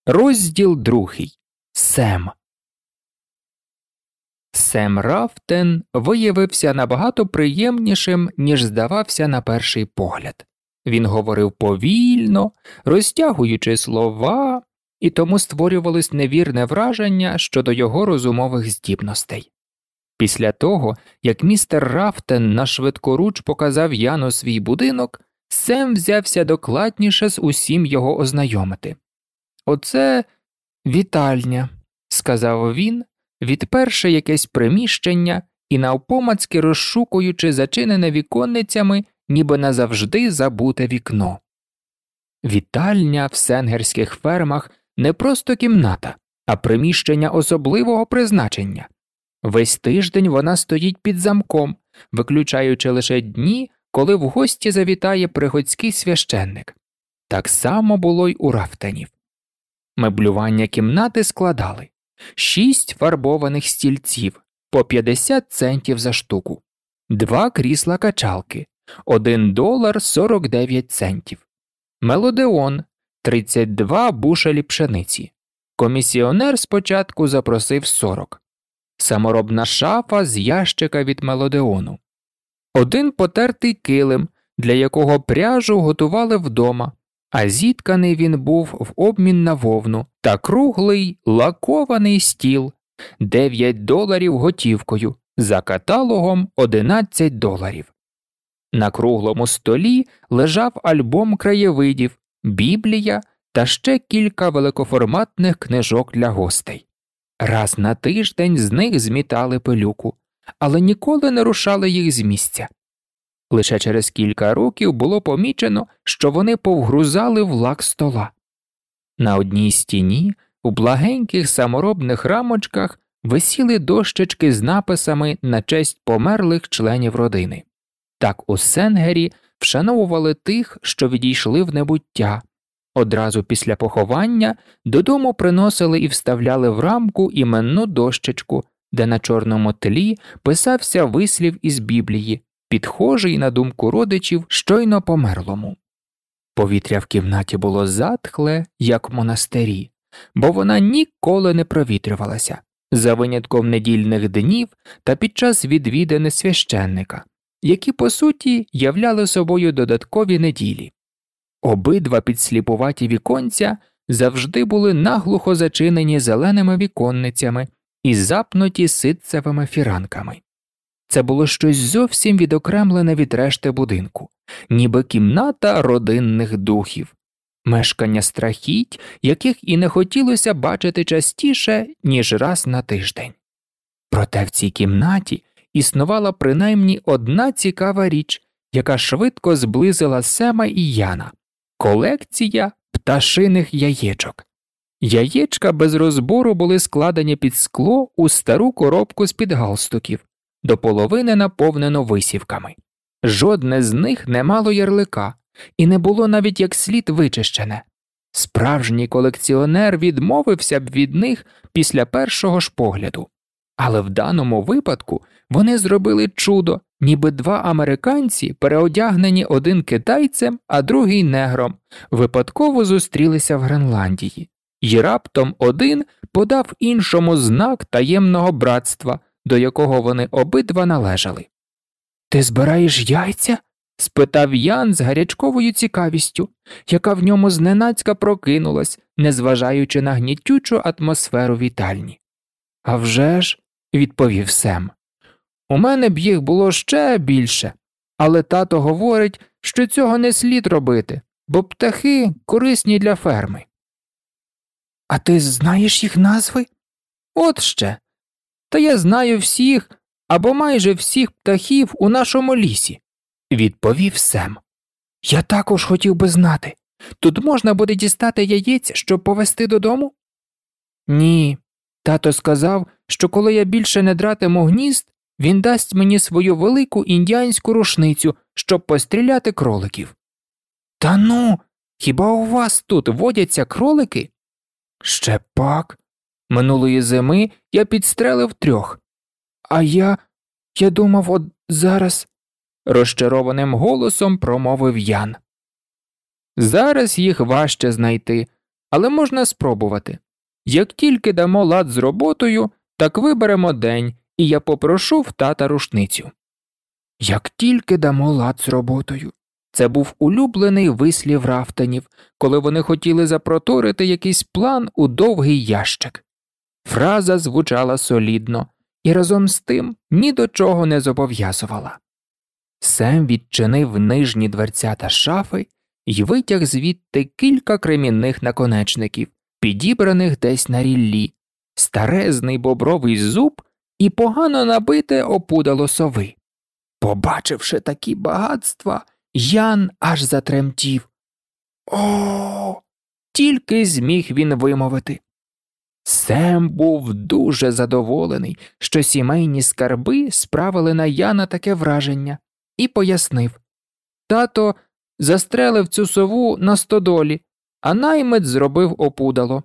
Розділ 2. Сем. Сем Рафтен виявився набагато приємнішим, ніж здавався на перший погляд. Він говорив повільно, розтягуючи слова, і тому створювалось невірне враження щодо його розумових здібностей. Після того, як містер Рафтен на швидкоруч показав Яну свій будинок, Сем взявся докладніше з усім його ознайомити. «Оце вітальня», – сказав він, відперши якесь приміщення і навпомацьки розшукуючи зачинене віконницями, ніби назавжди забуте вікно. Вітальня в сенгерських фермах не просто кімната, а приміщення особливого призначення. Весь тиждень вона стоїть під замком, виключаючи лише дні, коли в гості завітає приходський священник. Так само було й у Рафтенів. Меблювання кімнати складали 6 фарбованих стільців по 50 центів за штуку, 2 крісла-качалки, $1.49, мелодеон, 32 бушелі пшениці. Комісіонер спочатку запросив 40. Саморобна шафа з ящика від мелодеону. 1 потертий килим, для якого пряжу готували вдома, а зітканий він був в обмін на вовну, та круглий лакований стіл, $9 готівкою, за каталогом $11. На круглому столі лежав альбом краєвидів, Біблія та ще кілька великоформатних книжок для гостей. Раз на тиждень з них змітали пилюку, але ніколи не рушали їх з місця. Лише через кілька років було помічено, що вони повгрузали в лак стола. На одній стіні, у благеньких саморобних рамочках, висіли дощечки з написами на честь померлих членів родини. Так у Сенгері вшановували тих, що відійшли в небуття. Одразу після поховання додому приносили і вставляли в рамку іменну дощечку, де на чорному тлі писався вислів із Біблії, підхожий на думку родичів щойно померлому. Повітря в кімнаті було затхле, як в монастирі, бо вона ніколи не провітрювалася, за винятком недільних днів та під час відвідини священника, які, по суті, являли собою додаткові неділі. Обидва підсліпуваті віконця завжди були наглухо зачинені зеленими віконницями і запнуті ситцевими фіранками. Це було щось зовсім відокремлене від решти будинку, ніби кімната родинних духів, мешкання страхіть, яких і не хотілося бачити частіше, ніж раз на тиждень. Проте в цій кімнаті існувала принаймні одна цікава річ, яка швидко зблизила Сема і Яна – колекція пташиних яєчок. Яєчка без розбору були складені під скло у стару коробку з-під галстуків, до половини наповнено висівками. Жодне з них не мало ярлика, і не було навіть як слід вичищене. Справжній колекціонер відмовився б від них після першого ж погляду. Але в даному випадку вони зробили чудо, ніби 2 американці, переодягнені один китайцем, а другий негром, випадково зустрілися в Гренландії. І раптом один подав іншому знак таємного братства, до якого вони обидва належали. «Ти збираєш яйця?» – спитав Ян з гарячковою цікавістю, яка в ньому зненацька прокинулась, незважаючи на гнітючу атмосферу вітальні. «А вже ж», – відповів Сем. «У мене б їх було ще більше, але тато говорить, що цього не слід робити, бо птахи корисні для ферми». «А ти знаєш їх назви?» «От ще. Та я знаю всіх, або майже всіх птахів у нашому лісі», – відповів Сем. «Я також хотів би знати. Тут можна буде дістати яєць, щоб повезти додому?» «Ні. Тато сказав, що коли я більше не дратиму гнізд, він дасть мені свою велику індіанську рушницю, щоб постріляти кроликів». «Та ну, хіба у вас тут водяться кролики?» «Ще пак. Минулої зими я підстрелив 3. А я думав, от зараз», – розчарованим голосом промовив Ян. «Зараз їх важче знайти, але можна спробувати. Як тільки дамо лад з роботою, так виберемо день, і я попрошу в тата рушницю. Як тільки дамо лад з роботою. Це був улюблений вислів Рафтонів, коли вони хотіли запроторити якийсь план у довгий ящик. Фраза звучала солідно і разом з тим ні до чого не зобов'язувала. Сем відчинив нижні дверцята шафи й витяг звідти кілька кремінних наконечників, підібраних десь на ріллі, старезний бобровий зуб і погано набите опудало сови. Побачивши такі багатства, Ян аж затремтів. О! Тільки зміг він вимовити. Сем був дуже задоволений, що сімейні скарби справили на Яна таке враження, і пояснив. Тато застрелив цю сову на стодолі, а наймит зробив опудало.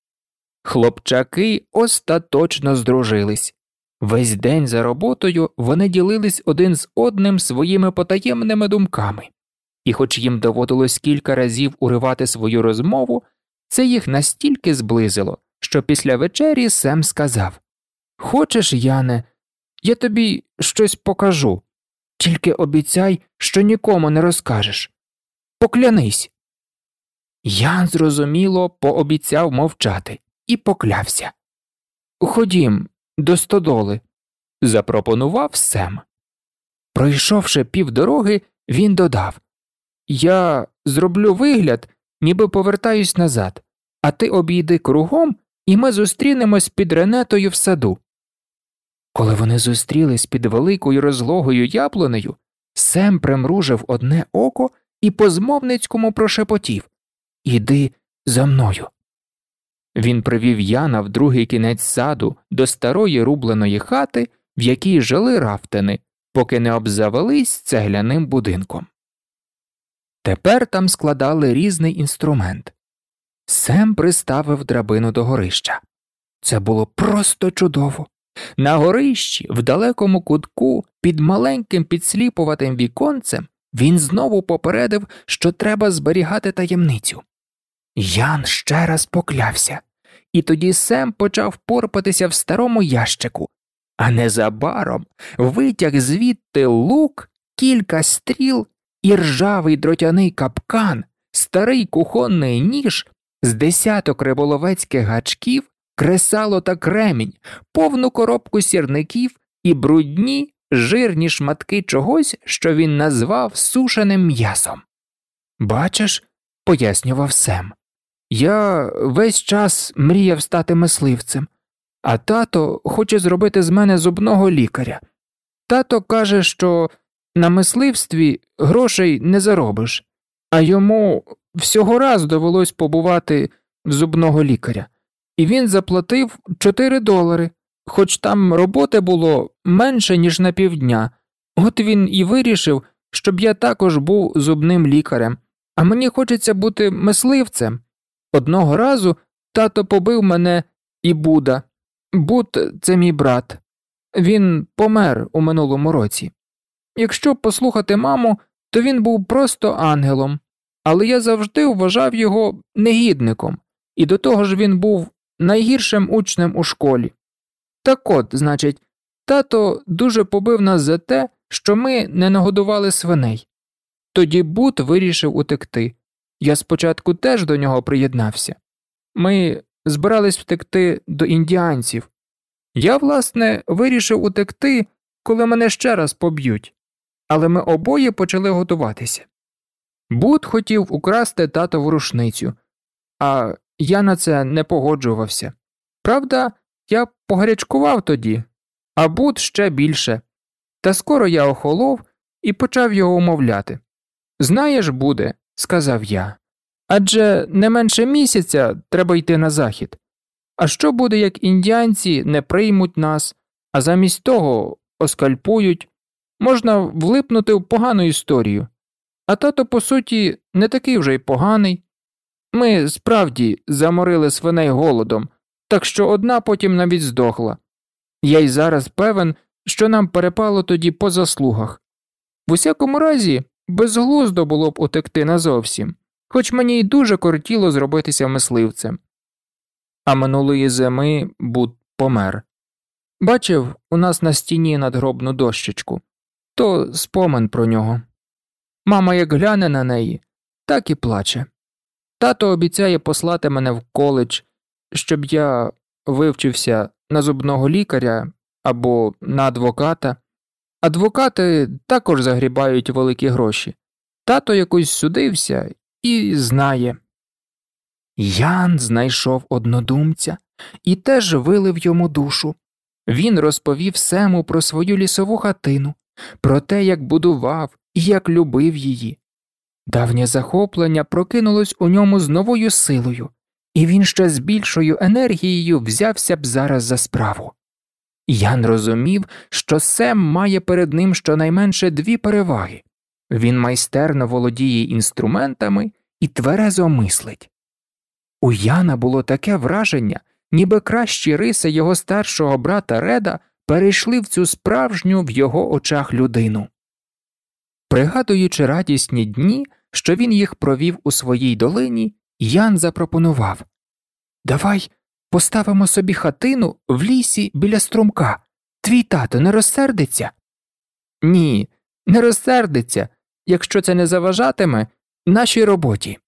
Хлопчаки остаточно здружились. Весь день за роботою вони ділились один з одним своїми потаємними думками. І хоч їм доводилось кілька разів уривати свою розмову, це їх настільки зблизило, що після вечері Сем сказав: «Хочеш, Яне, я тобі щось покажу. Тільки обіцяй, що нікому не розкажеш. Поклянись». Ян, зрозуміло, пообіцяв мовчати і поклявся. «Ходім до стодоли», – запропонував Сем. Пройшовши півдороги, він додав: «Я зроблю вигляд, ніби повертаюсь назад, а ти обійди кругом, і ми зустрінемось під Ренетою в саду». Коли вони зустрілись під великою розлогою яблунею, Сем примружив одне око і по-змовницькому прошепотів: «Іди за мною». Він привів Яна в другий кінець саду до старої рубленої хати, в якій жили Рафтени, поки не обзавелись цегляним будинком. Тепер там складали різний інструмент. Сем приставив драбину до горища. Це було просто чудово. На горищі, в далекому кутку, під маленьким підсліпуватим віконцем, він знову попередив, що треба зберігати таємницю. Ян ще раз поклявся, і тоді Сем почав порпатися в старому ящику, а незабаром витяг звідти лук, кілька стріл і ржавий дротяний капкан, старий кухонний ніж, з десяток риболовецьких гачків, кресало та кремінь, повну коробку сірників і брудні, жирні шматки чогось, що він назвав сушеним м'ясом. «Бачиш», – пояснював Сем, – «я весь час мріяв стати мисливцем, а тато хоче зробити з мене зубного лікаря. Тато каже, що на мисливстві грошей не заробиш, а йому всього раз довелось побувати в зубного лікаря. І він заплатив $4, хоч там роботи було менше, ніж на півдня. От він і вирішив, щоб я також був зубним лікарем, а мені хочеться бути мисливцем. Одного разу тато побив мене і Буда. Буд – це мій брат. Він помер у минулому році. Якщо послухати маму, то він був просто ангелом, але я завжди вважав його негідником, і до того ж він був найгіршим учнем у школі. Так от, значить, тато дуже побив нас за те, що ми не нагодували свиней. Тоді Буд вирішив утекти. Я спочатку теж до нього приєднався. Ми збирались втекти до індіанців. Я, власне, вирішив утекти, коли мене ще раз поб'ють. Але ми обоє почали готуватися. Буд хотів украсти татову рушницю, а я на це не погоджувався. Правда, я погарячкував тоді, а Буд ще більше. Та скоро я охолов і почав його умовляти. «Знаєш, Буде», – сказав я, – «адже не менше місяця треба йти на захід. А що буде, як індіанці не приймуть нас, а замість того оскальпують? Можна влипнути в погану історію. А тато, по суті, не такий вже й поганий. Ми, справді, заморили свиней голодом, так що одна потім навіть здохла. Я й зараз певен, що нам перепало тоді по заслугах. В усякому разі, безглуздо було б утекти назовсім. хоч мені й дуже кортіло зробитися мисливцем. А минулої зими Бут помер. Бачив у нас на стіні надгробну дощечку, то спомин про нього. Мама як гляне на неї, так і плаче. Тато обіцяє послати мене в коледж, щоб я вивчився на зубного лікаря або на адвоката. Адвокати також загрібають великі гроші. Тато якось судився і знає. Ян знайшов однодумця і теж вилив йому душу. Він розповів Сему про свою лісову хатину, про те, як будував і як любив її. Давнє захоплення прокинулось у ньому з новою силою, і він ще з більшою енергією взявся б зараз за справу. Ян розумів, що Сем має перед ним щонайменше дві переваги. Він майстерно володіє інструментами і тверезо мислить. У Яна було таке враження, ніби кращі риси його старшого брата Реда перейшли в цю справжню в його очах людину. Пригадуючи радісні дні, що він їх провів у своїй долині, Ян запропонував: «Давай поставимо собі хатину в лісі біля струмка. Твій тато не розсердиться?» «Ні, не розсердиться, якщо це не заважатиме нашій роботі».